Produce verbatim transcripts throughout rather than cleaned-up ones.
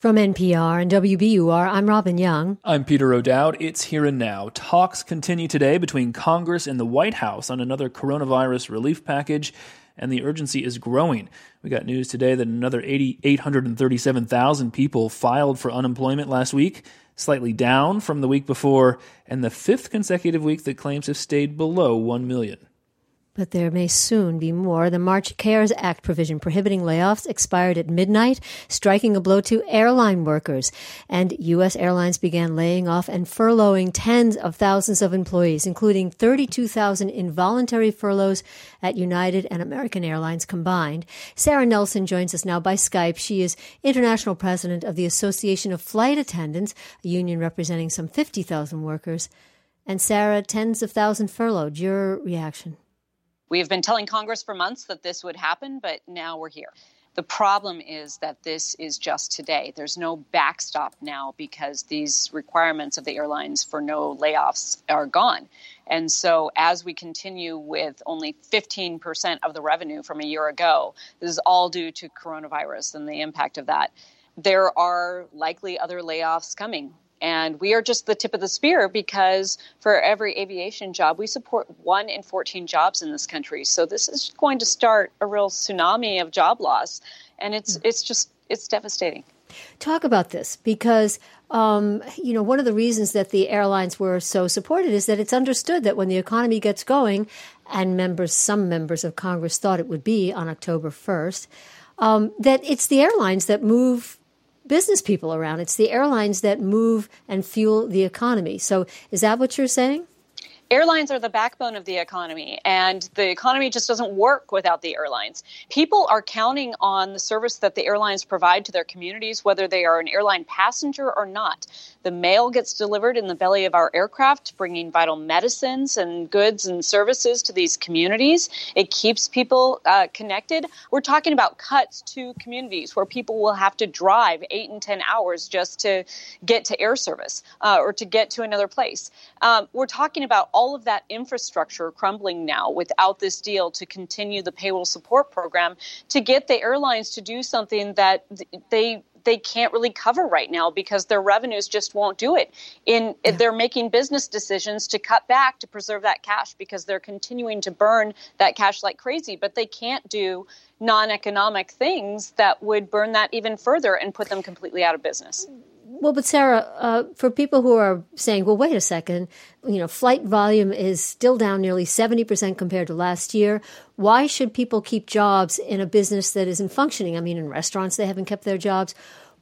From N P R and W B U R, I'm Robin Young. I'm Peter O'Dowd. It's Here and Now. Talks continue today between Congress and the White House on another coronavirus relief package, and the urgency is growing. We got news today that another eight hundred thirty-seven thousand people filed for unemployment last week, slightly down from the week before, and the fifth consecutive week that claims have stayed below one million. But there may soon be more. The March CARES Act provision prohibiting layoffs expired at midnight, striking a blow to airline workers. And U S airlines began laying off and furloughing tens of thousands of employees, including thirty-two thousand involuntary furloughs at United and American Airlines combined. Sarah Nelson joins us now by Skype. She is international president of the Association of Flight Attendants, a union representing some fifty thousand workers. And Sarah, tens of thousands furloughed. Your reaction? We have been telling Congress for months that this would happen, but now we're here. The problem is that this is just today. There's no backstop now because these requirements of the airlines for no layoffs are gone. And so as we continue with only fifteen percent of the revenue from a year ago, this is all due to coronavirus and the impact of that. There are likely other layoffs coming. And we are just the tip of the spear because for every aviation job, we support one in fourteen jobs in this country. So this is going to start a real tsunami of job loss. And it's it's just it's devastating. Talk about this because, um, you know, one of the reasons that the airlines were so supported is that it's understood that when the economy gets going, and members, some members of Congress thought it would be on October first, um, that it's the airlines that move business people around. It's the airlines that move and fuel the economy. So is that what you're saying? Airlines are the backbone of the economy, and the economy just doesn't work without the airlines. People are counting on the service that the airlines provide to their communities, whether they are an airline passenger or not. The mail gets delivered in the belly of our aircraft, bringing vital medicines and goods and services to these communities. It keeps people uh, connected. We're talking about cuts to communities where people will have to drive eight and ten hours just to get to air service uh, or to get to another place. Um, we're talking about all All of that infrastructure crumbling now without this deal to continue the payroll support program to get the airlines to do something that they they can't really cover right now because their revenues just won't do it. In yeah. They're making business decisions to cut back to preserve that cash because they're continuing to burn that cash like crazy, but they can't do non-economic things that would burn that even further and put them completely out of business. Well, but Sarah, uh, for people who are saying, well, wait a second, you know, flight volume is still down nearly seventy percent compared to last year. Why should people keep jobs in a business that isn't functioning? I mean, in restaurants, they haven't kept their jobs.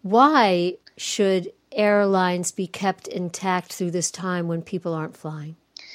Why should airlines be kept intact through this time when people aren't flying?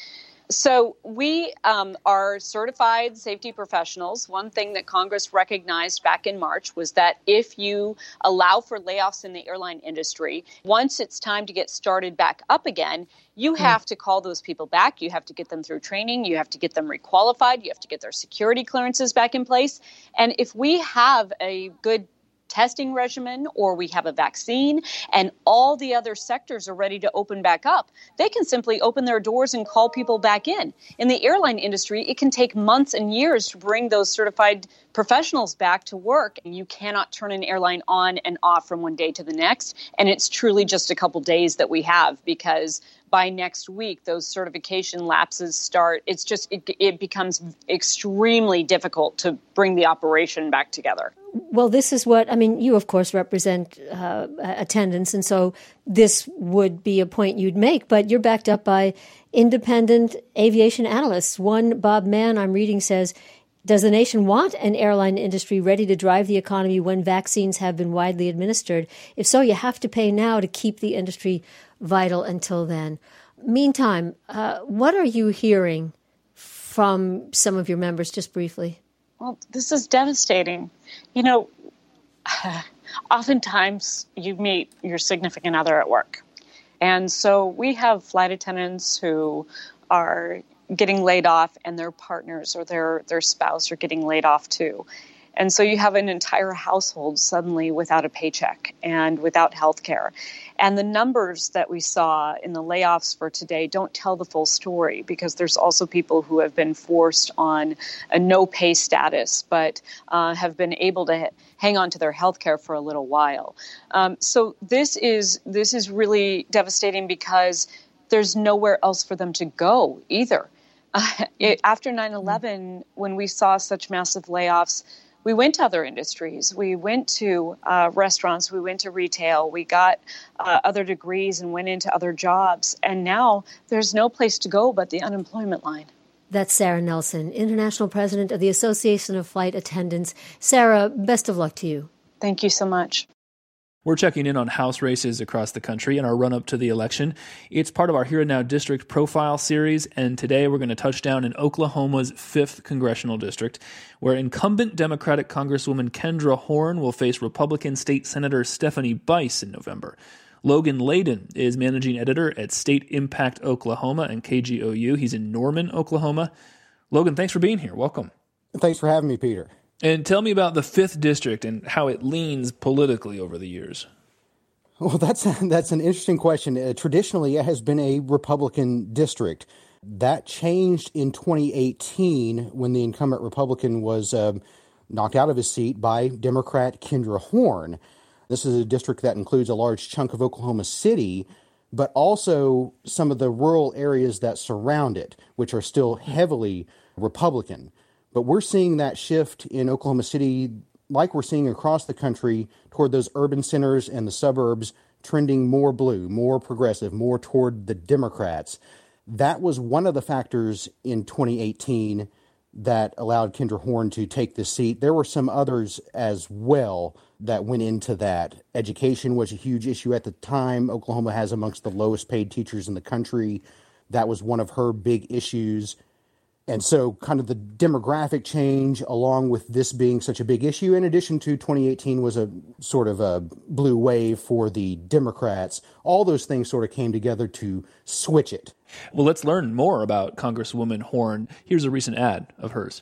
So we um, are certified safety professionals. One thing that Congress recognized back in March was that if you allow for layoffs in the airline industry, once it's time to get started back up again, you have to call those people back. You have to get them through training. You have to get them requalified. You have to get their security clearances back in place. And if we have a good testing regimen or we have a vaccine and all the other sectors are ready to open back up, they can simply open their doors and call people back in. In the airline industry, it can take months and years to bring those certified professionals back to work. And you cannot turn an airline on and off from one day to the next. And it's truly just a couple days that we have because by next week, those certification lapses start. It's just, it, it becomes extremely difficult to bring the operation back together. Well, this is what, I mean, you, of course, represent uh, attendants, and so this would be a point you'd make, but you're backed up by independent aviation analysts. One, Bob Mann, I'm reading, says, does the nation want an airline industry ready to drive the economy when vaccines have been widely administered? If so, you have to pay now to keep the industry vital until then. Meantime, uh, what are you hearing from some of your members, just briefly? Well, this is devastating. You know, oftentimes you meet your significant other at work. And so we have flight attendants who are getting laid off and their partners or their, their spouse are getting laid off too. And so you have an entire household suddenly without a paycheck and without health care. And the numbers that we saw in the layoffs for today don't tell the full story, because there's also people who have been forced on a no-pay status, but uh, have been able to ha- hang on to their health care for a little while. Um, so this is this is really devastating, because there's nowhere else for them to go either. Uh, it, after nine eleven, when we saw such massive layoffs, we went to other industries. We went to uh, restaurants. We went to retail. We got uh, other degrees and went into other jobs. And now there's no place to go but the unemployment line. That's Sarah Nelson, International President of the Association of Flight Attendants. Sarah, best of luck to you. Thank you so much. We're checking in on House races across the country in our run-up to the election. It's part of our Here and Now District Profile series, and today we're going to touch down in Oklahoma's fifth Congressional District, where incumbent Democratic Congresswoman Kendra Horn will face Republican State Senator Stephanie Bice in November. Logan Layden is managing editor at State Impact Oklahoma and K G O U. He's in Norman, Oklahoma. Logan, thanks for being here. Welcome. Thanks for having me, Peter. And tell me about the fifth District and how it leans politically over the years. Well, that's that's an interesting question. Uh, traditionally, it has been a Republican district. That changed in twenty eighteen when the incumbent Republican was uh, knocked out of his seat by Democrat Kendra Horn. This is a district that includes a large chunk of Oklahoma City, but also some of the rural areas that surround it, which are still heavily Republican. But we're seeing that shift in Oklahoma City, like we're seeing across the country, toward those urban centers and the suburbs, trending more blue, more progressive, more toward the Democrats. That was one of the factors in twenty eighteen that allowed Kendra Horn to take the seat. There were some others as well that went into that. Education was a huge issue at the time. Oklahoma has amongst the lowest paid teachers in the country. That was one of her big issues. And so kind of the demographic change, along with this being such a big issue, in addition to twenty eighteen was a sort of a blue wave for the Democrats. All those things sort of came together to switch it. Well, let's learn more about Congresswoman Horn. Here's a recent ad of hers.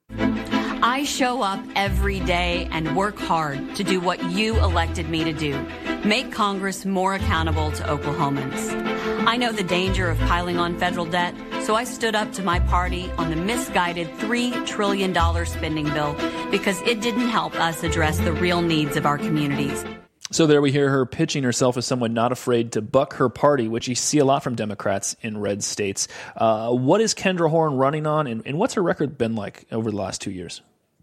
I show up every day and work hard to do what you elected me to do, make Congress more accountable to Oklahomans. I know the danger of piling on federal debt, so I stood up to my party on the misguided three trillion dollars spending bill because it didn't help us address the real needs of our communities. So there we hear her pitching herself as someone not afraid to buck her party, which you see a lot from Democrats in red states. Uh, what is Kendra Horn running on, and, and what's her record been like over the last two years?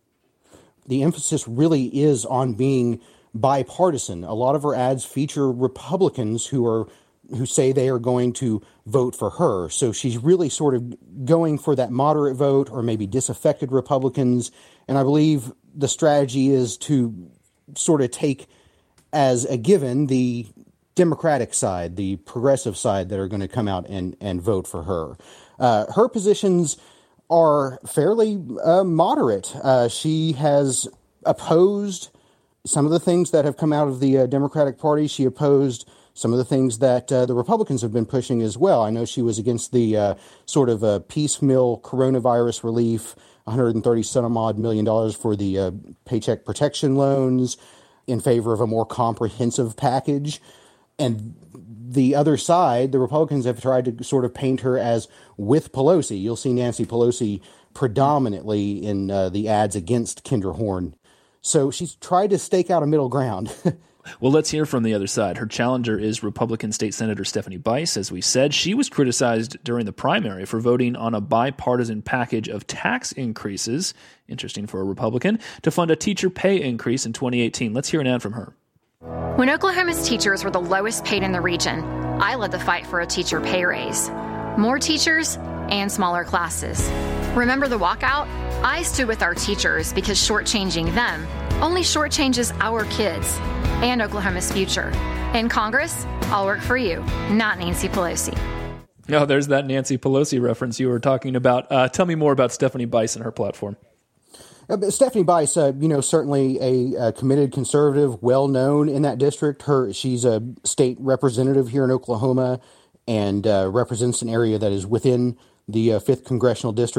The emphasis really is on being bipartisan. A lot of her ads feature Republicans who are who say they are going to vote for her. So she's really sort of going for that moderate vote or maybe disaffected Republicans. And I believe the strategy is to sort of take as a given the Democratic side, the progressive side that are going to come out and, and vote for her. Uh, her positions are fairly uh, moderate. Uh, she has opposed some of the things that have come out of the uh, Democratic Party. She opposed some of the things that uh, the Republicans have been pushing as well. I know she was against the uh, sort of uh, piecemeal coronavirus relief, one hundred thirty some odd million dollars for the uh, paycheck protection loans, in favor of a more comprehensive package. And the other side, the Republicans have tried to sort of paint her as with Pelosi. You'll see Nancy Pelosi predominantly in uh, the ads against Kendra Horn. So she's tried to stake out a middle ground. Well, let's hear from the other side. Her challenger is Republican State Senator Stephanie Bice. As we said, she was criticized during the primary for voting on a bipartisan package of tax increases, interesting for a Republican, to fund a teacher pay increase in twenty eighteen. Let's hear an ad from her. When Oklahoma's teachers were the lowest paid in the region, I led the fight for a teacher pay raise. More teachers and smaller classes. Remember the walkout? I stood with our teachers because shortchanging them only shortchanges our kids and Oklahoma's future. In Congress, I'll work for you, not Nancy Pelosi. Oh, there's that Nancy Pelosi reference you were talking about. Uh, tell me more about Stephanie Bice and her platform. Uh, Stephanie Bice, uh, you know, certainly a, a committed conservative, well-known in that district. Her, she's a state representative here in Oklahoma and uh, represents an area that is within the uh, fifth Congressional District.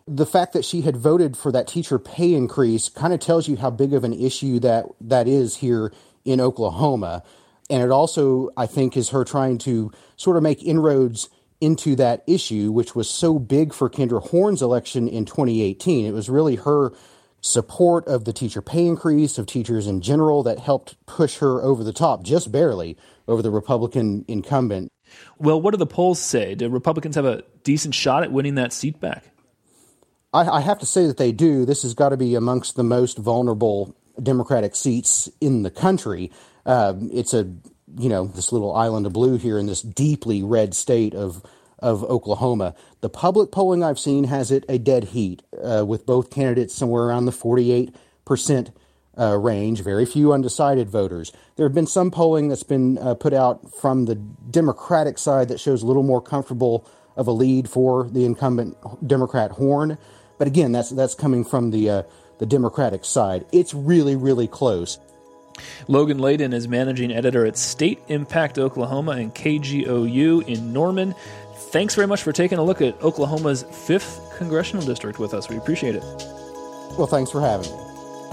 The fact that she had voted for that teacher pay increase kind of tells you how big of an issue that that is here in Oklahoma. And it also, I think, is her trying to sort of make inroads into that issue, which was so big for Kendra Horn's election in twenty eighteen. It was really her support of the teacher pay increase, of teachers in general, that helped push her over the top, just barely, over the Republican incumbent. Well, what do the polls say? Do Republicans have a decent shot at winning that seat back? I, I have to say that they do. This has got to be amongst the most vulnerable Democratic seats in the country. Uh, it's a, you know, this little island of blue here in this deeply red state of of Oklahoma. The public polling I've seen has it a dead heat, uh, with both candidates somewhere around the forty-eight percent uh, range, very few undecided voters. There have been some polling that's been uh, put out from the Democratic side that shows a little more comfortable of a lead for the incumbent Democrat Horn. But again, that's that's coming from the uh, the Democratic side. It's really, really close. Logan Layden is managing editor at State Impact Oklahoma and K G O U in Norman. Thanks very much for taking a look at Oklahoma's fifth congressional district with us. We appreciate it. Well, thanks for having me.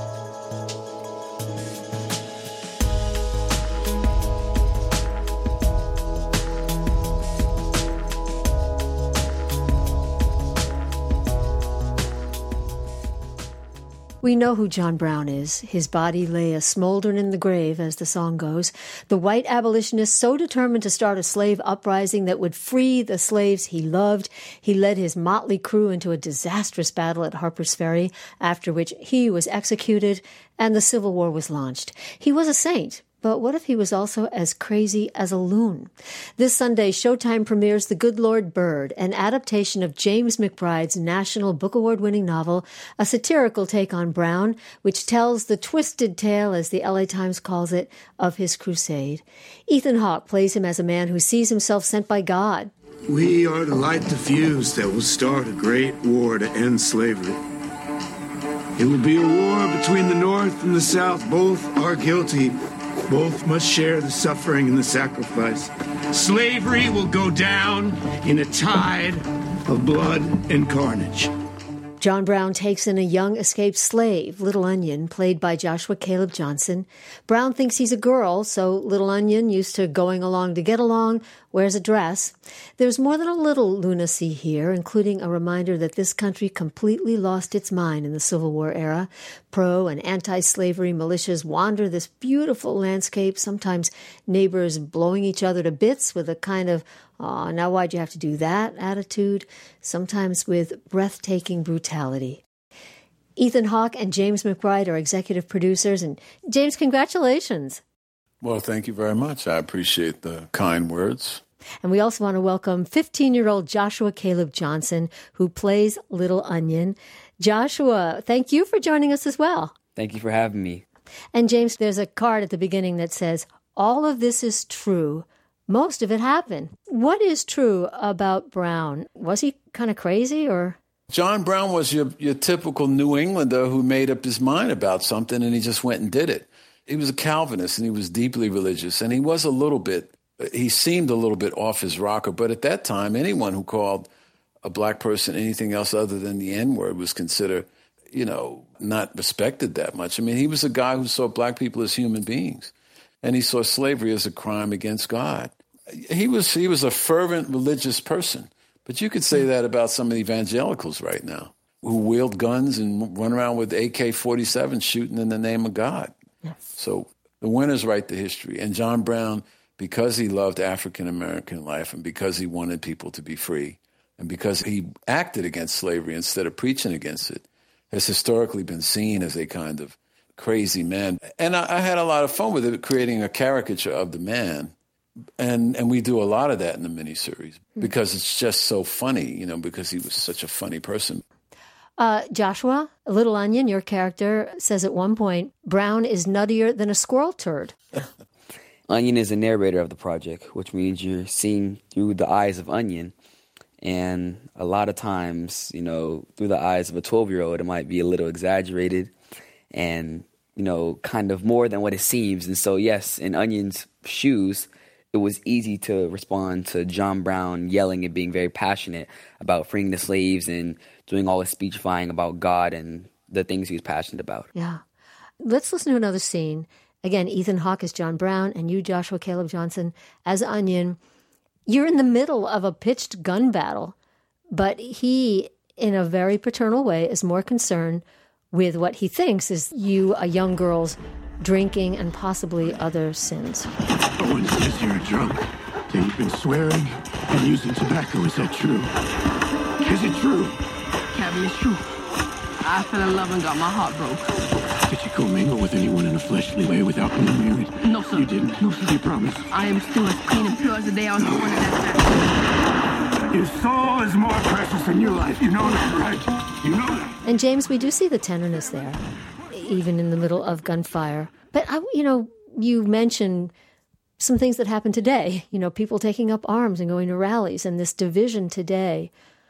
We know who John Brown is. His body lay a smoldering in the grave, as the song goes. The white abolitionist so determined to start a slave uprising that would free the slaves he loved, he led his motley crew into a disastrous battle at Harper's Ferry, after which he was executed and the Civil War was launched. He was a saint. But what if he was also as crazy as a loon? This Sunday, Showtime premieres The Good Lord Bird, an adaptation of James McBride's National Book Award-winning novel, a satirical take on Brown, which tells the twisted tale, as the L A Times calls it, of his crusade. Ethan Hawke plays him as a man who sees himself sent by God. We are to light the fuse that will start a great war to end slavery. It will be a war between the North and the South. Both are guilty. Both must share the suffering and the sacrifice. Slavery will go down in a tide of blood and carnage. John Brown takes in a young escaped slave, Little Onion, played by Joshua Caleb Johnson. Brown thinks he's a girl, so Little Onion, used to going along to get along, wears a dress. There's more than a little lunacy here, including a reminder that this country completely lost its mind in the Civil War era. Pro- and anti-slavery militias wander this beautiful landscape, sometimes neighbors blowing each other to bits with a kind of, "Aw, now why'd you have to do that?" attitude, sometimes with breathtaking brutality. Ethan Hawke and James McBride are executive producers. And James, congratulations. Well, thank you very much. I appreciate the kind words. And we also want to welcome fifteen-year-old Joshua Caleb Johnson, who plays Little Onion. Joshua, thank you for joining us as well. Thank you for having me. And James, there's a card at the beginning that says, "All of this is true. Most of it happened." What is true about Brown? Was he kind of crazy, or? John Brown was your, your typical New Englander who made up his mind about something and he just went and did it. He was a Calvinist and he was deeply religious, and he was a little bit, he seemed a little bit off his rocker. But at that time, anyone who called a black person anything else other than the N-word was considered, you know, not respected that much. I mean, he was a guy who saw black people as human beings, and he saw slavery as a crime against God. He was he was a fervent religious person. But you could say that about some of the evangelicals right now, who wield guns and run around with A K forty-seven shooting in the name of God. Yes. So the winners write the history. And John Brown, because he loved African-American life and because he wanted people to be free and because he acted against slavery instead of preaching against it, has historically been seen as a kind of crazy man. And I, I had a lot of fun with it, creating a caricature of the man. And and we do a lot of that in the miniseries because it's just so funny, you know, because he was such a funny person. Uh, Joshua, Little Onion, your character, says at one point, Brown is nuttier than a squirrel turd. Onion is a narrator of the project, which means you're seeing through the eyes of Onion. And a lot of times, you know, through the eyes of a twelve-year-old, it might be a little exaggerated and, you know, kind of more than what it seems. And so, yes, in Onion's shoes, it was easy to respond to John Brown yelling and being very passionate about freeing the slaves and doing all his speechifying about God and the things he was passionate about. Yeah. Let's listen to another scene. Again, Ethan Hawke as John Brown and you, Joshua Caleb Johnson, as Onion. You're in the middle of a pitched gun battle, but he, in a very paternal way, is more concerned with what he thinks is you, a young girl's drinking and possibly other sins. Owen says you're a drunk, that you've been swearing and using tobacco. Is that true? Is it true? Cabby, it's true. I fell in love and got my heart broke. Did you commingle with anyone in a fleshly way without being married? No, sir. You didn't? No, sir. You promise? I am still as clean and pure as the day I was born in that family. Your soul is more precious than your life. You know that, right? You know that. And James, we do see the tenderness there, even in the middle of gunfire. But, I, you know, you mentioned some things that happen today, you know, people taking up arms and going to rallies and this division today.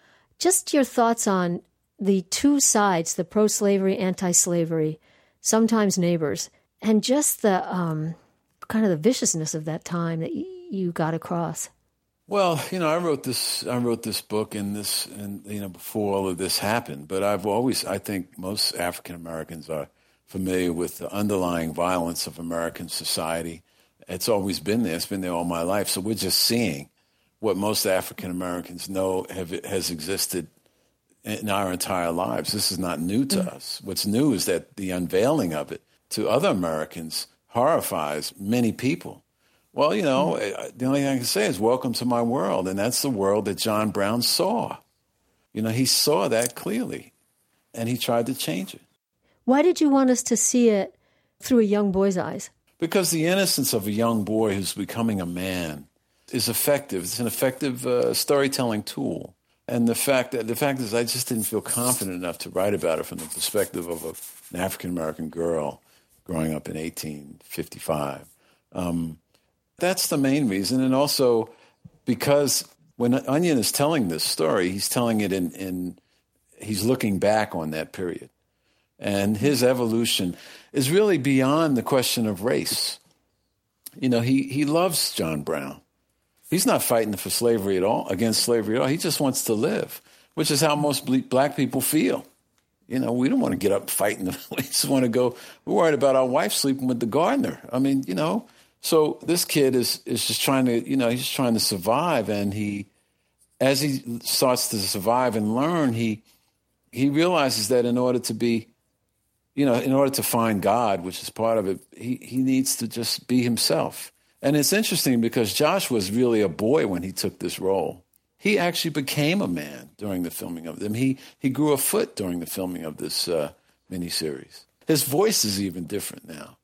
Just your thoughts on the two sides, the pro-slavery, anti-slavery, sometimes neighbors, and just the um, kind of the viciousness of that time that y- you got across. Well, you know, I wrote this. I wrote this book in this, and you know, before all of this happened. But I've always, I think, most African Americans are familiar with the underlying violence of American society. It's always been there. It's been there all my life. So we're just seeing what most African Americans know have, has existed in our entire lives. This is not new to mm. us. What's new is that the unveiling of it to other Americans horrifies many people. Well, you know, mm. the only thing I can say is welcome to my world. And that's the world that John Brown saw. You know, he saw that clearly, and he tried to change it. Why did you want us to see it through a young boy's eyes? Because the innocence of a young boy who's becoming a man is effective. It's an effective uh, storytelling tool. And the fact that the fact is, I just didn't feel confident enough to write about it from the perspective of a, an African-American girl growing up in eighteen fifty-five. Um, that's the main reason. And also because when Onion is telling this story, he's telling it in, in he's looking back on that period. And his evolution is really beyond the question of race. You know, he, he loves John Brown. He's not fighting for slavery at all, against slavery at all. He just wants to live, which is how most black people feel. You know, we don't want to get up fighting. We just want to go. We're worried about our wife sleeping with the gardener. I mean, you know, so this kid is is just trying to, you know, he's just trying to survive. And he, as he starts to survive and learn, he he realizes that in order to be, you know, in order to find God, which is part of it, he, he needs to just be himself. And it's interesting because Josh was really a boy when he took this role. He actually became a man during the filming of them. He he grew a foot during the filming of this uh, miniseries. His voice is even different now.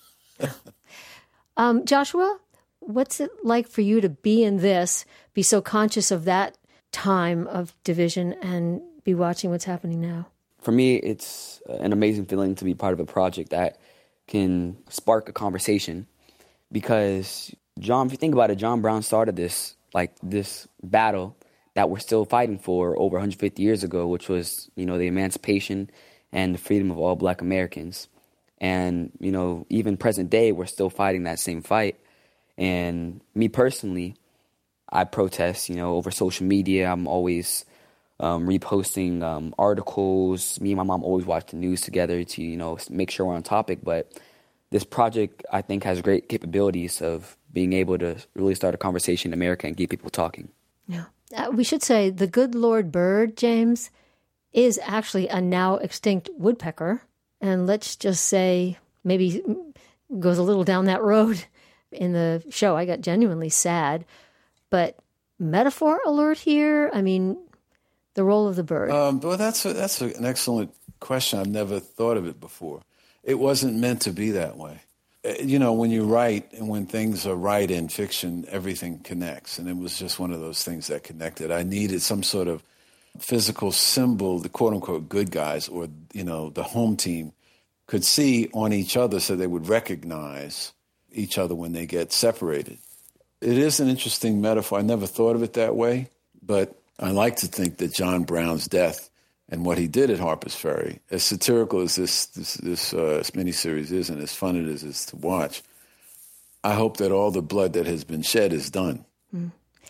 um, Joshua, what's it like for you to be in this, be so conscious of that time of division, and be watching what's happening now? For me, it's an amazing feeling to be part of a project that can spark a conversation. Because John, if you think about it, John Brown started this, like this battle that we're still fighting for over one hundred fifty years ago, which was, you know, the emancipation and the freedom of all black Americans. And, you know, even present day, we're still fighting that same fight. And me personally, I protest, you know, over social media. I'm always um, reposting um, articles. Me and my mom always watch the news together to, you know, make sure we're on topic. But this project, I think, has great capabilities of being able to really start a conversation in America and get people talking. Yeah. Uh, we should say the good Lord bird, James, is actually a now extinct woodpecker. And let's just say maybe goes a little down that road in the show. I got genuinely sad. But metaphor alert here? I mean, the role of the bird. Um, well, that's, a, that's a, an excellent question. I've never thought of it before. It wasn't meant to be that way. You know, when you write and when things are right in fiction, everything connects. And it was just one of those things that connected. I needed some sort of physical symbol, the quote-unquote good guys or, you know, the home team could see on each other so they would recognize each other when they get separated. It is an interesting metaphor. I never thought of it that way, but I like to think that John Brown's death and what he did at Harper's Ferry, as satirical as this this, this uh, miniseries is and as fun it is, is to watch, I hope that all the blood that has been shed is done. Mm.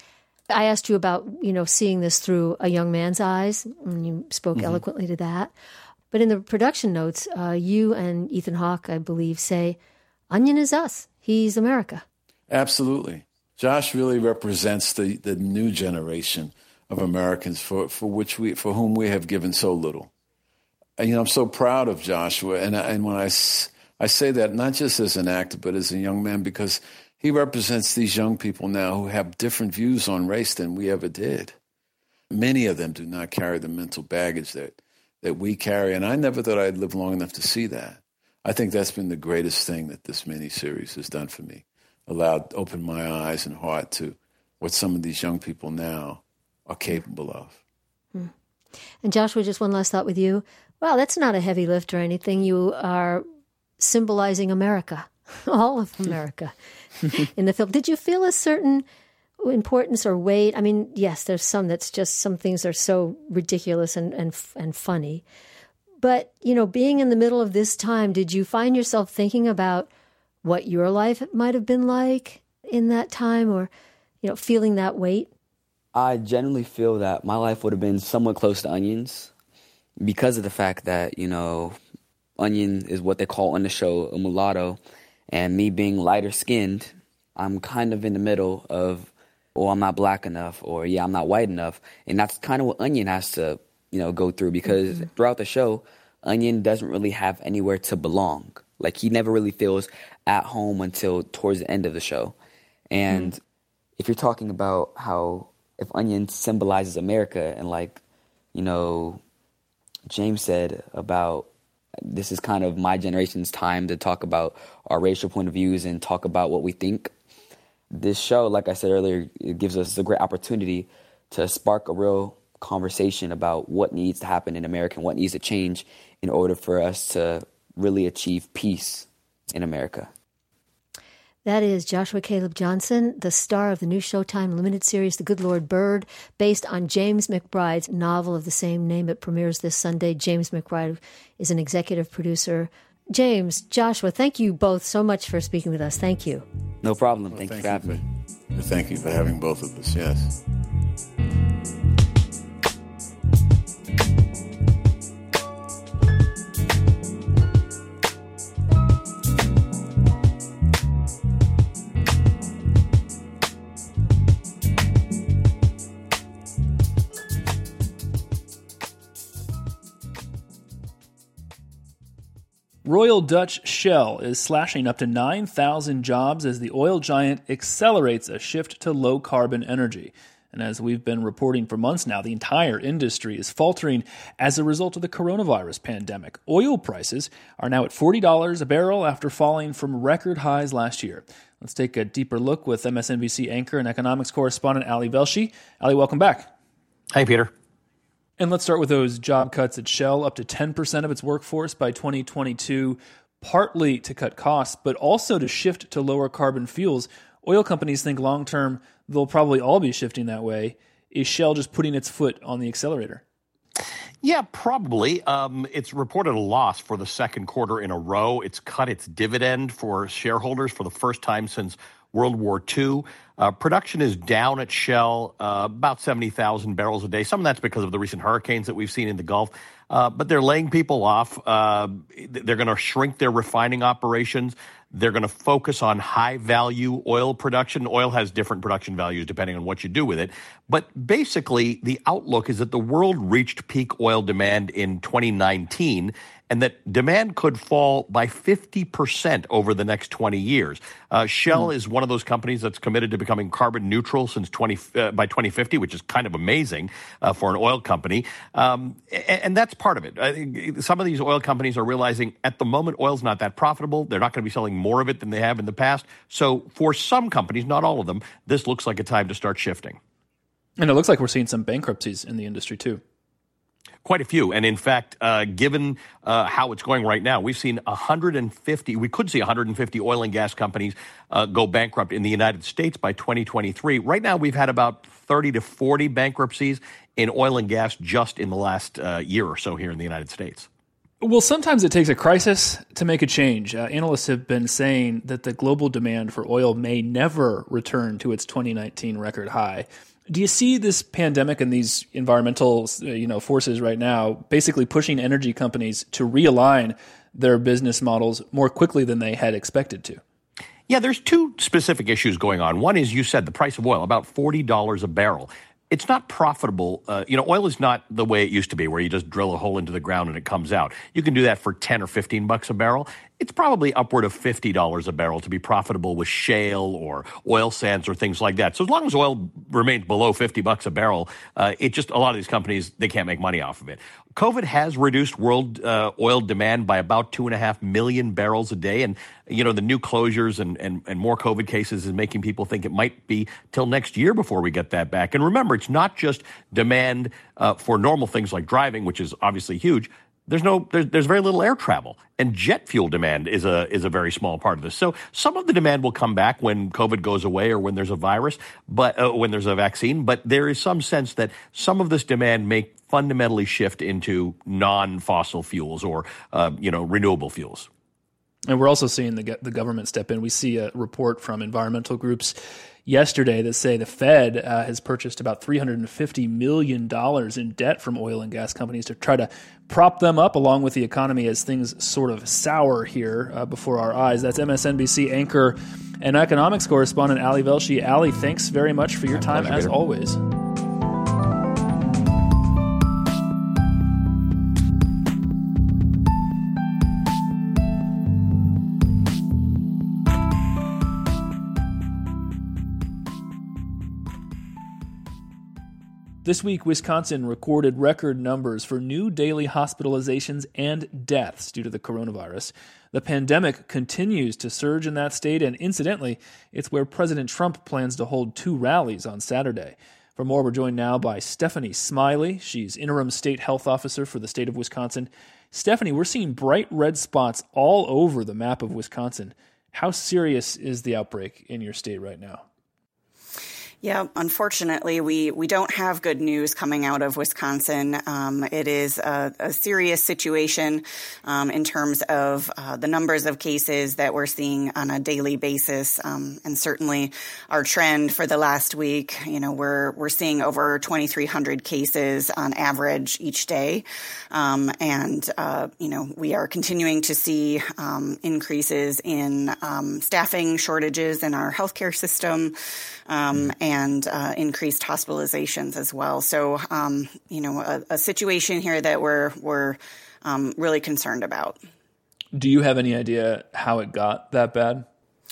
I asked you about, you know, seeing this through a young man's eyes, and you spoke mm-hmm. eloquently to that. But in the production notes, uh, you and Ethan Hawke, I believe, say, Onion is us. He's America. Absolutely. Josh really represents the, the new generation of Americans for, for which we for whom we have given so little. And, you know, I'm so proud of Joshua. And, and when I, I say that not just as an actor, but as a young man, because he represents these young people now who have different views on race than we ever did. Many of them do not carry the mental baggage that, that we carry. And I never thought I'd live long enough to see that. I think that's been the greatest thing that this miniseries has done for me. Allowed, opened my eyes and heart to what some of these young people now are capable of. Hmm. And Joshua, just one last thought with you. Wow, that's not a heavy lift or anything. You are symbolizing America, all of America in the film. Did you feel a certain importance or weight? I mean, yes, there's some that's just, some things are so ridiculous and, and, and funny. But, you know, being in the middle of this time, did you find yourself thinking about what your life might have been like in that time, or, you know, feeling that weight? I generally feel that my life would have been somewhat close to Onion's because of the fact that, you know, Onion is what they call on the show a mulatto, and me being lighter skinned, I'm kind of in the middle of, oh, I'm not black enough, or yeah, I'm not white enough. And that's kind of what Onion has to, you know, go through, because mm-hmm. throughout the show, Onion doesn't really have anywhere to belong. Like, he never really feels at home until towards the end of the show. And mm. if you're talking about how, if Onion symbolizes America, and like, you know, James said about, this is kind of my generation's time to talk about our racial point of views and talk about what we think. This show, like I said earlier, it gives us a great opportunity to spark a real conversation about what needs to happen in America and what needs to change in order for us to really achieve peace in America. That is Joshua Caleb Johnson, the star of the new Showtime limited series The Good Lord Bird, based on James McBride's novel of the same name. It premieres this Sunday. James McBride is an executive producer. James, Joshua, thank you both so much for speaking with us. Thank you. No problem. Well, thank, thank you for having you me. Thank you for having both of us, yes. Royal Dutch Shell is slashing up to nine thousand jobs as the oil giant accelerates a shift to low-carbon energy. And as we've been reporting for months now, the entire industry is faltering as a result of the coronavirus pandemic. Oil prices are now at forty dollars a barrel after falling from record highs last year. Let's take a deeper look with M S N B C anchor and economics correspondent Ali Velshi. Ali, welcome back. Hey, Peter. And let's start with those job cuts at Shell, up to ten percent of its workforce by twenty twenty-two, partly to cut costs, but also to shift to lower carbon fuels. Oil companies think long-term they'll probably all be shifting that way. Is Shell just putting its foot on the accelerator? Yeah, probably. Um, it's reported a loss for the second quarter in a row. It's cut its dividend for shareholders for the first time since World War Two. Uh, production is down at Shell, uh, about seventy thousand barrels a day. Some of that's because of the recent hurricanes that we've seen in the Gulf. Uh, but they're laying people off. Uh, they're going to shrink their refining operations. They're going to focus on high-value oil production. Oil has different production values depending on what you do with it. But basically, the outlook is that the world reached peak oil demand in twenty nineteen, and that demand could fall by fifty percent over the next twenty years. Uh, Shell mm. is one of those companies that's committed to becoming carbon neutral since twenty uh, by twenty fifty, which is kind of amazing uh, for an oil company. Um, and, and that's part of it. Uh, some of these oil companies are realizing at the moment oil's not that profitable. They're not going to be selling more of it than they have in the past. So for some companies, not all of them, this looks like a time to start shifting. And it looks like we're seeing some bankruptcies in the industry too. Quite a few. And in fact, uh, given uh, how it's going right now, we've seen one hundred fifty, we could see one hundred fifty oil and gas companies uh, go bankrupt in the United States by twenty twenty-three. Right now, we've had about thirty to forty bankruptcies in oil and gas just in the last uh, year or so here in the United States. Well, sometimes it takes a crisis to make a change. Uh, analysts have been saying that the global demand for oil may never return to its twenty nineteen record high. Do you see this pandemic and these environmental, you know, forces right now basically pushing energy companies to realign their business models more quickly than they had expected to? Yeah, there's two specific issues going on. One is, you said, the price of oil, about forty dollars a barrel. It's not profitable. Uh, you know, oil is not the way it used to be, where you just drill a hole into the ground and it comes out. You can do that for ten or fifteen bucks a barrel. It's probably upward of fifty dollars a barrel to be profitable with shale or oil sands or things like that. So as long as oil remains below fifty bucks a barrel, uh, it just, a lot of these companies, they can't make money off of it. COVID has reduced world uh, oil demand by about two and a half million barrels a day. And, you know, the new closures and, and, and more COVID cases is making people think it might be till next year before we get that back. And remember, it's not just demand uh, for normal things like driving, which is obviously huge. There's no, there's, there's very little air travel, and jet fuel demand is a is a very small part of this. So some of the demand will come back when COVID goes away or when there's a virus, but uh, when there's a vaccine. But there is some sense that some of this demand may fundamentally shift into non-fossil fuels or uh, you know renewable fuels. And we're also seeing the the government step in. We see a report from environmental groups yesterday that say the Fed uh, has purchased about three hundred fifty million dollars in debt from oil and gas companies to try to prop them up along with the economy as things sort of sour here uh, before our eyes. That's M S N B C anchor and economics correspondent Ali Velshi. Ali, thanks very much for your time, as always. This week, Wisconsin recorded record numbers for new daily hospitalizations and deaths due to the coronavirus. The pandemic continues to surge in that state, and incidentally, it's where President Trump plans to hold two rallies on Saturday. For more, we're joined now by Stephanie Smiley. She's interim state health officer for the state of Wisconsin. Stephanie, we're seeing bright red spots all over the map of Wisconsin. How serious is the outbreak in your state right now? Yeah, unfortunately, we, we don't have good news coming out of Wisconsin. Um, it is a, a serious situation um, in terms of uh, the numbers of cases that we're seeing on a daily basis, um, and certainly our trend for the last week. You know, we're we're seeing over twenty-three hundred cases on average each day, um, and uh, you know we are continuing to see um, increases in um, staffing shortages in our healthcare system. Um, and uh, increased hospitalizations as well. So, um, you know, a, a situation here that we're we're um, really concerned about. Do you have any idea how it got that bad?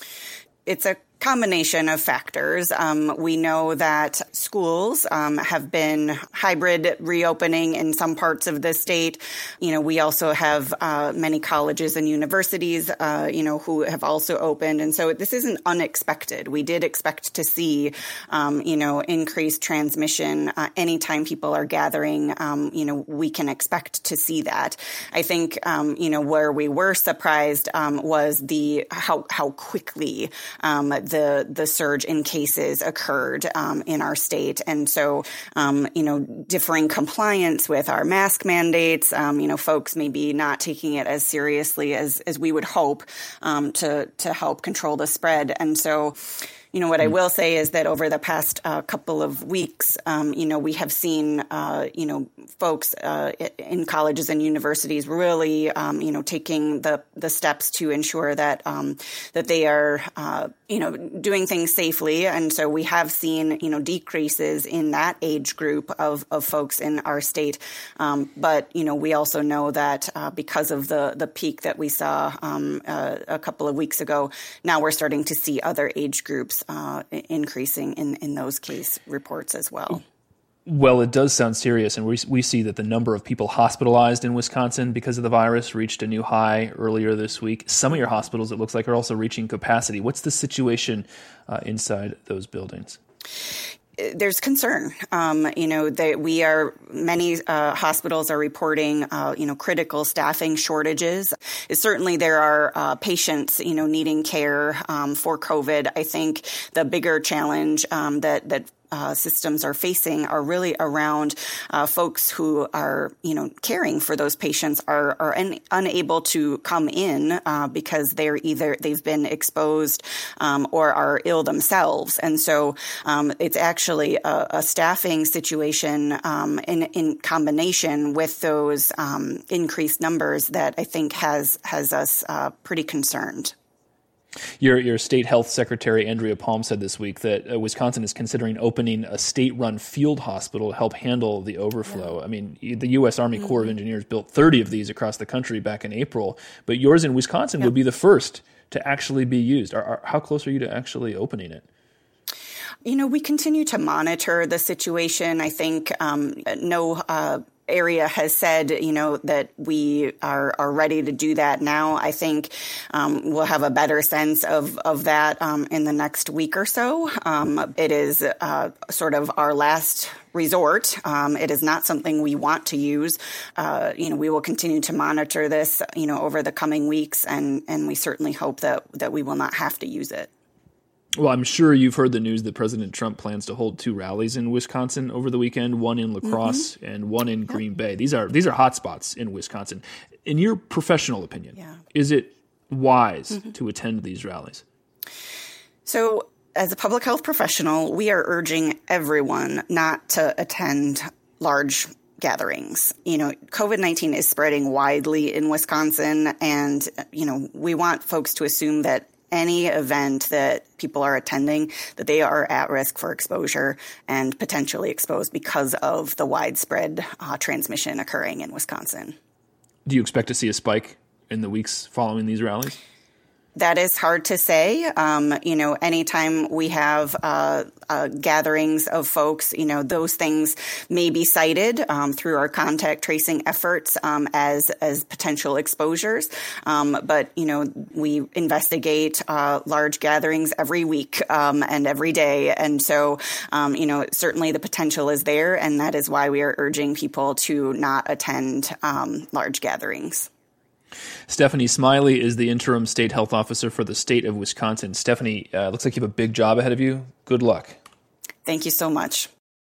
It's a combination of factors. Um, we know that schools um, have been hybrid reopening in some parts of the state. You know, we also have uh, many colleges and universities, uh, you know, who have also opened. And so this isn't unexpected. We did expect to see, um, you know, increased transmission uh, anytime people are gathering. Um, you know, we can expect to see that. I think, um, you know, where we were surprised um, was the how how quickly um, the the surge in cases occurred um, in our state. And so, um, you know, differing compliance with our mask mandates, um, you know, folks maybe not taking it as seriously as, as we would hope um, to, to help control the spread. And so, you know, what I will say is that over the past uh, couple of weeks, um, you know, we have seen, uh, you know, folks uh, in colleges and universities really, um, you know, taking the, the steps to ensure that um, that they are, uh, you know, doing things safely. And so we have seen, you know, decreases in that age group of, of folks in our state. Um, but, you know, we also know that uh, because of the, the peak that we saw um, uh, a couple of weeks ago, now we're starting to see other age groups Uh, increasing in, in those case reports as well. Well, it does sound serious, and we we see that the number of people hospitalized in Wisconsin because of the virus reached a new high earlier this week. Some of your hospitals, it looks like, are also reaching capacity. What's the situation uh, inside those buildings? There's concern. Um, you know, that we are, many uh, hospitals are reporting, uh, you know, critical staffing shortages. Certainly there are uh, patients, you know, needing care um, for COVID. I think the bigger challenge um, that, that uh, systems are facing are really around uh, folks who are, you know, caring for those patients are, are un- unable to come in uh, because they're either they've been exposed um, or are ill themselves. And so um, it's actually a, a staffing situation um, in, in combination with those um, increased numbers that I think has has us uh, pretty concerned. Your your state health secretary, Andrea Palm, said this week that uh, Wisconsin is considering opening a state-run field hospital to help handle the overflow. Yeah. I mean, the U S Army mm-hmm. Corps of Engineers built thirty of these across the country back in April, but yours in Wisconsin yeah. would be the first to actually be used. Are, are, how close are you to actually opening it? You know, we continue to monitor the situation. I think um, no uh area has said, you know, that we are, are ready to do that now. I think um, we'll have a better sense of, of that um, in the next week or so. Um, it is uh, sort of our last resort. Um, it is not something we want to use. Uh, you know, we will continue to monitor this, you know, over the coming weeks, and, and we certainly hope that, that we will not have to use it. Well, I'm sure you've heard the news that President Trump plans to hold two rallies in Wisconsin over the weekend, one in La Crosse mm-hmm. and one in Green Bay. These are these are hot spots in Wisconsin. In your professional opinion, yeah. is it wise mm-hmm. to attend these rallies? So as a public health professional, we are urging everyone not to attend large gatherings. You know, COVID nineteen is spreading widely in Wisconsin, and, you know, we want folks to assume that any event that people are attending, that they are at risk for exposure and potentially exposed because of the widespread uh, transmission occurring in Wisconsin. Do you expect to see a spike in the weeks following these rallies? That is hard to say. Um, you know, anytime we have uh, uh, gatherings of folks, you know, those things may be cited um, through our contact tracing efforts um, as as potential exposures. Um, but, you know, we investigate uh, large gatherings every week um, and every day. And so, um, you know, certainly the potential is there. And that is why we are urging people to not attend um, large gatherings. Stephanie Smiley is the interim state health officer for the state of Wisconsin. Stephanie, uh, looks like you have a big job ahead of you. Good luck. Thank you so much.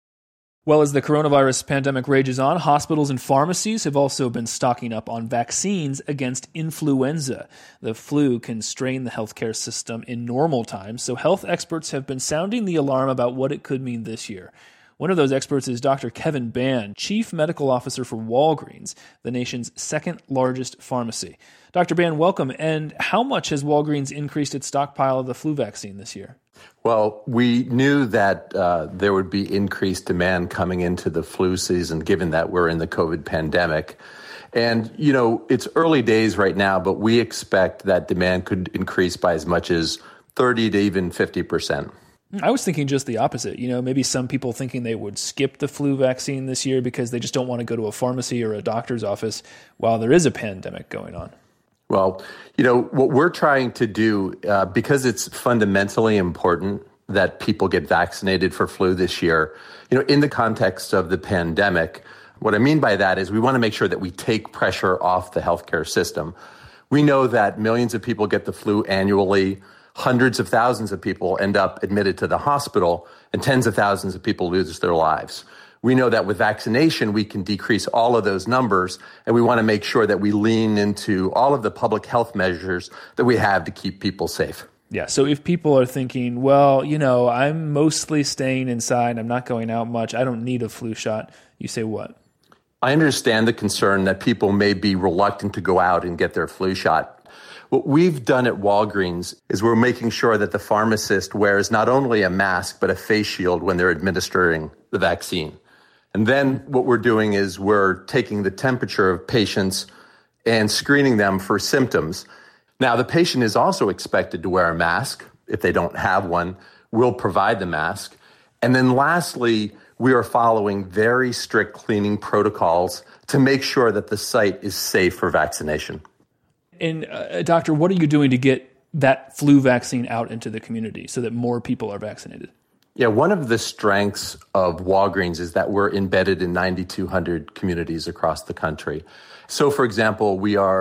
Well, as the coronavirus pandemic rages on, hospitals and pharmacies have also been stocking up on vaccines against influenza. The flu can strain the healthcare system in normal times, so health experts have been sounding the alarm about what it could mean this year. One of those experts is Doctor Kevin Ban, Chief Medical Officer for Walgreens, the nation's second largest pharmacy. Doctor Ban, welcome. And how much has Walgreens increased its stockpile of the flu vaccine this year? Well, we knew that uh, there would be increased demand coming into the flu season, given that we're in the COVID pandemic. And, you know, it's early days right now, but we expect that demand could increase by as much as thirty to even fifty percent. I was thinking just the opposite. You know, maybe some people thinking they would skip the flu vaccine this year because they just don't want to go to a pharmacy or a doctor's office while there is a pandemic going on. Well, you know, what we're trying to do, uh, because it's fundamentally important that people get vaccinated for flu this year, you know, in the context of the pandemic, what I mean by that is we want to make sure that we take pressure off the healthcare system. We know that millions of people get the flu annually. Hundreds of thousands of people end up admitted to the hospital, and tens of thousands of people lose their lives. We know that with vaccination, we can decrease all of those numbers, and we want to make sure that we lean into all of the public health measures that we have to keep people safe. Yeah, so if people are thinking, well, you know, I'm mostly staying inside, I'm not going out much, I don't need a flu shot, you say what? I understand the concern that people may be reluctant to go out and get their flu shot. What we've done at Walgreens is we're making sure that the pharmacist wears not only a mask, but a face shield when they're administering the vaccine. And then what we're doing is we're taking the temperature of patients and screening them for symptoms. Now, the patient is also expected to wear a mask. If they don't have one, we'll provide the mask. And then lastly, we are following very strict cleaning protocols to make sure that the site is safe for vaccination. And uh, doctor, what are you doing to get that flu vaccine out into the community so that more people are vaccinated? Yeah, one of the strengths of Walgreens is that we're embedded in nine thousand two hundred communities across the country. So, for example, we are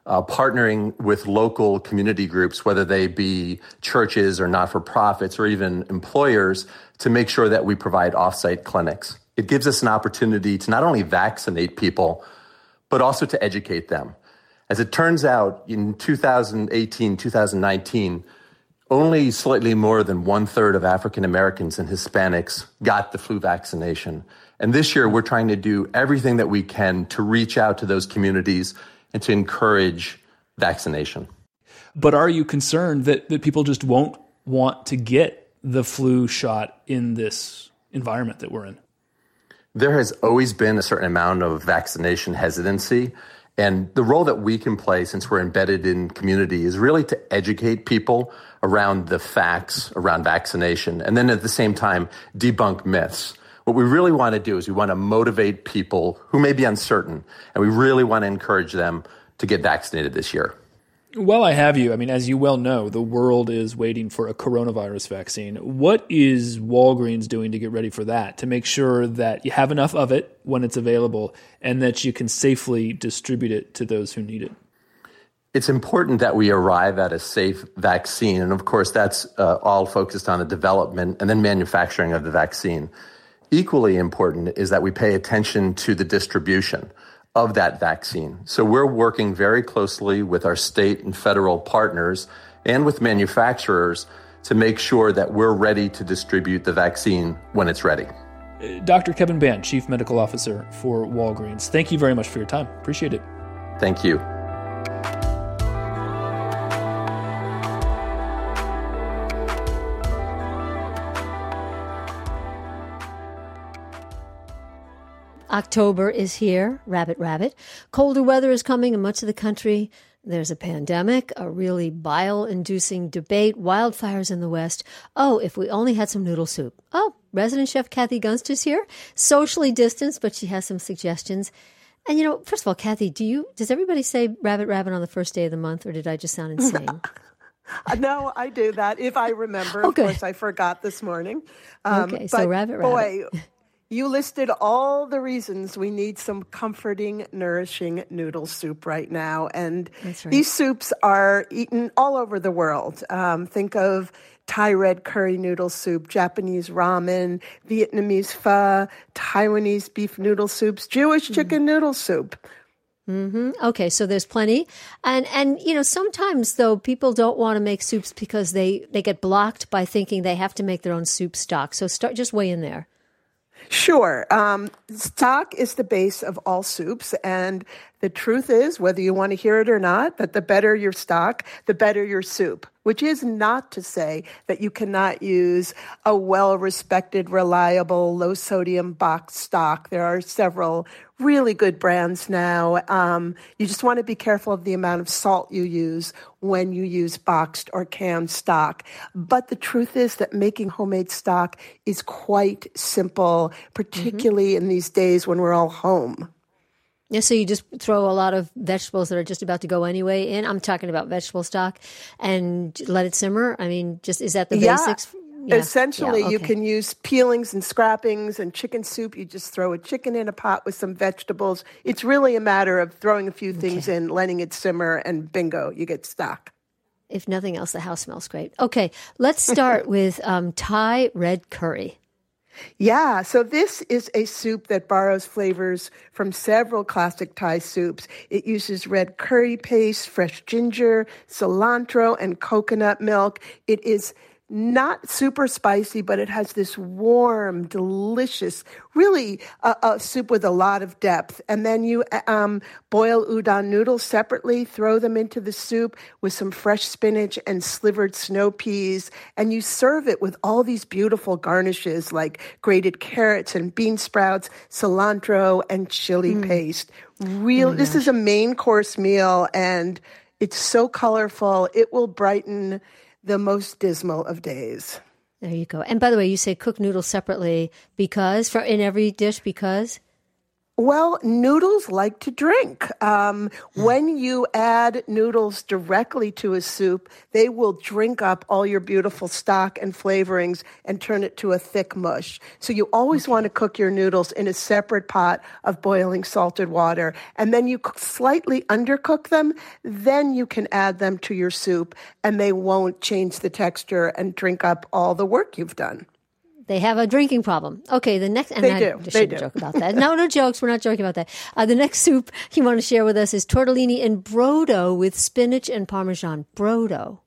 uh, partnering with local community groups, whether they be churches or not-for-profits or even employers, to make sure that we provide off-site clinics. It gives us an opportunity to not only vaccinate people, but also to educate them. As it turns out, in two thousand eighteen, two thousand nineteen, only slightly more than one-third of African Americans and Hispanics got the flu vaccination. And this year, we're trying to do everything that we can to reach out to those communities and to encourage vaccination. But are you concerned that, that people just won't want to get the flu shot in this environment that we're in? There has always been a certain amount of vaccination hesitancy. And the role that we can play, since we're embedded in community, is really to educate people around the facts around vaccination, and then at the same time, debunk myths. What we really want to do is we want to motivate people who may be uncertain, and we really want to encourage them to get vaccinated this year. Well, I have you. I mean, as you well know, the world is waiting for a coronavirus vaccine. What is Walgreens doing to get ready for that, to make sure that you have enough of it when it's available and that you can safely distribute it to those who need it? It's important that we arrive at a safe vaccine. And of course, that's uh, all focused on the development and then manufacturing of the vaccine. Equally important is that we pay attention to the distribution of that vaccine. So we're working very closely with our state and federal partners and with manufacturers to make sure that we're ready to distribute the vaccine when it's ready. Doctor Kevin Ban, Chief Medical Officer for Walgreens, thank you very much for your time. Appreciate it. Thank you. October is here, rabbit, rabbit. Colder weather is coming in much of the country. There's a pandemic, a really bile-inducing debate, wildfires in the West. Oh, if we only had some noodle soup. Oh, resident chef Kathy Gunst is here, socially distanced, but she has some suggestions. And, you know, first of all, Kathy, do you, does everybody say rabbit, rabbit on the first day of the month, or did I just sound insane? No, I do that, if I remember. Okay. Of course, I forgot this morning. Um, okay, so but rabbit, boy, rabbit. You listed all the reasons we need some comforting, nourishing noodle soup right now. And That's right. These soups are eaten all over the world. Um, think of Thai red curry noodle soup, Japanese ramen, Vietnamese pho, Taiwanese beef noodle soups, Jewish chicken mm. noodle soup. Mm-hmm. Okay, so there's plenty. And, and you know, sometimes, though, people don't want to make soups because they, they get blocked by thinking they have to make their own soup stock. So start just weigh in there. Sure. Um, stock is the base of all soups. And the truth is, whether you want to hear it or not, that the better your stock, the better your soup, which is not to say that you cannot use a well-respected, reliable, low-sodium boxed stock. There are several really good brands now. Um, you just want to be careful of the amount of salt you use when you use boxed or canned stock. But the truth is that making homemade stock is quite simple, particularly mm-hmm. in these days when we're all home. Yeah, so you just throw a lot of vegetables that are just about to go anyway in. I'm talking about vegetable stock, and let it simmer. I mean, just is that the yeah. basics? Yeah. Essentially, yeah, okay. You can use peelings and scrappings and chicken soup. You just throw a chicken in a pot with some vegetables. It's really a matter of throwing a few things okay. in, letting it simmer, and bingo, you get stock. If nothing else, the house smells great. Okay, let's start with um, Thai red curry. Yeah, so this is a soup that borrows flavors from several classic Thai soups. It uses red curry paste, fresh ginger, cilantro, and coconut milk. It is not super spicy, but it has this warm, delicious, really a, a soup with a lot of depth. And then you um, boil udon noodles separately, throw them into the soup with some fresh spinach and slivered snow peas, and you serve it with all these beautiful garnishes like grated carrots and bean sprouts, cilantro, and chili mm. paste. Real, oh this gosh. is a main course meal, and it's so colorful. It will brighten the most dismal of days. There you go. And by the way, you say cook noodles separately because, for in every dish, because? Well, noodles like to drink. Um, when you add noodles directly to a soup, they will drink up all your beautiful stock and flavorings and turn it to a thick mush. So you always okay. want to cook your noodles in a separate pot of boiling salted water. And then you slightly undercook them. Then you can add them to your soup, and they won't change the texture and drink up all the work you've done. They have a drinking problem. Okay, the next... And they I do. Just they shouldn't do. joke about that. No, no jokes. We're not joking about that. Uh, the next soup you want to share with us is tortellini in brodo with spinach and Parmesan. Brodo.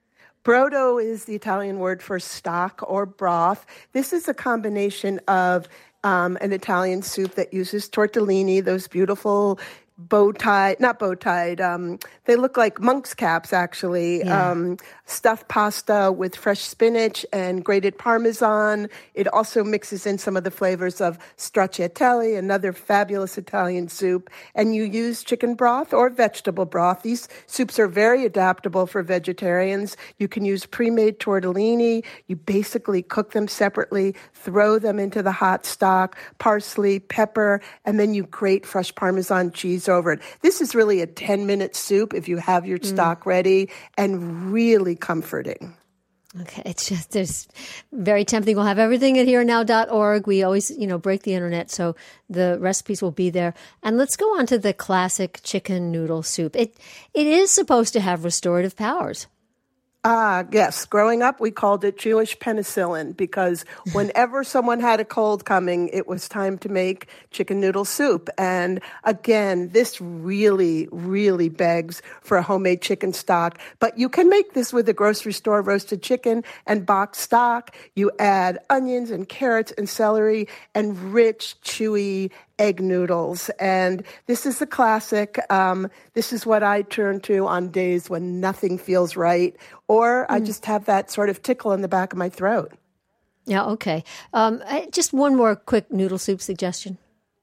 Brodo is the Italian word for stock or broth. This is a combination of um, an Italian soup that uses tortellini, those beautiful bow-tied, not bow-tied, um, they look like monk's caps, actually. Yeah. Um, stuffed pasta with fresh spinach and grated Parmesan. It also mixes in some of the flavors of stracciatelle, another fabulous Italian soup. And you use chicken broth or vegetable broth. These soups are very adaptable for vegetarians. You can use pre-made tortellini. You basically cook them separately, throw them into the hot stock, parsley, pepper, and then you grate fresh Parmesan cheese over it. This is really a ten-minute soup if you have your mm. stock ready, and really comforting. Okay, it's just it's very tempting. We'll have everything at here now dot org. We always, you know, break the internet, so the recipes will be there. And let's go on to the classic chicken noodle soup. It it is supposed to have restorative powers. Ah, yes. Growing up, we called it Jewish penicillin because whenever someone had a cold coming, it was time to make chicken noodle soup. And again, this really, really begs for a homemade chicken stock. But you can make this with a grocery store roasted chicken and boxed stock. You add onions and carrots and celery and rich, chewy egg noodles. And this is a classic. Um, this is what I turn to on days when nothing feels right, or I just have that sort of tickle in the back of my throat. Yeah, okay. Um, just one more quick noodle soup suggestion.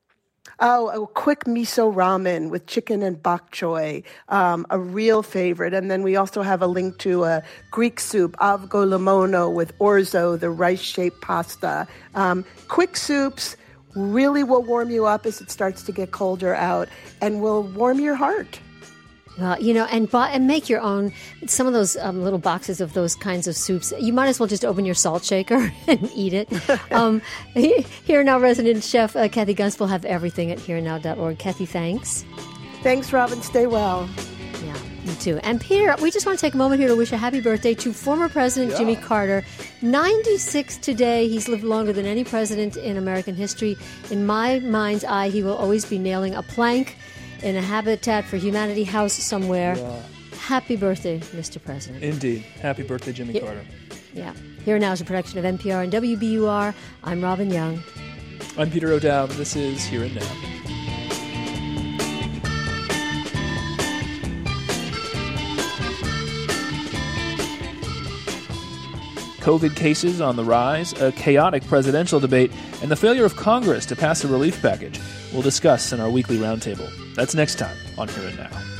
Oh, a quick miso ramen with chicken and bok choy, um, a real favorite. And then we also have a link to a Greek soup, avgo limono, with orzo, the rice-shaped pasta. Um, quick soups really will warm you up as it starts to get colder out and will warm your heart. Well, you know, and buy, and make your own, some of those um, little boxes of those kinds of soups. You might as well just open your salt shaker and eat it. um, Here Now resident chef uh, Kathy Gunst will have everything at here now dot org. Kathy, thanks. Thanks, Robin. Stay well. Yeah, you too. And Peter, we just want to take a moment here to wish a happy birthday to former President yeah. Jimmy Carter. ninety-six today. He's lived longer than any president in American history. In my mind's eye, he will always be nailing a plank in a Habitat for Humanity house somewhere. Yeah. Happy birthday, Mister President. Indeed. Happy birthday, Jimmy yeah. Carter. Yeah. Here Now is a production of N P R and W B U R. I'm Robin Young. I'm Peter O'Dowd. This is Here and Now. COVID cases on the rise, a chaotic presidential debate, and the failure of Congress to pass a relief package. We'll discuss in our weekly roundtable. That's next time on Here and Now.